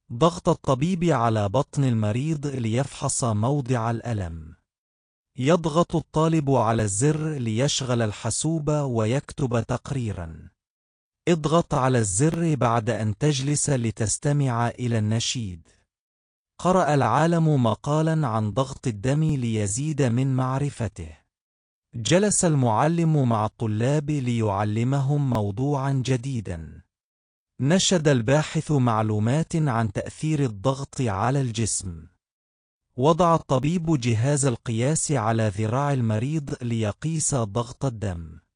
ضغط الطبيب على بطن المريض ليفحص موضع الألم. يضغط الطالب على الزر ليشغل الحاسوب ويكتب تقريرا. اضغط على الزر بعد أن تجلس لتستمع إلى النشيد. قرأ العالم مقالا عن ضغط الدم ليزيد من معرفته. جلس المعلم مع الطلاب ليعلمهم موضوعا جديدا. نشد الباحث معلومات عن تأثير الضغط على الجسم. وضع الطبيب جهاز القياس على ذراع المريض ليقيس ضغط الدم.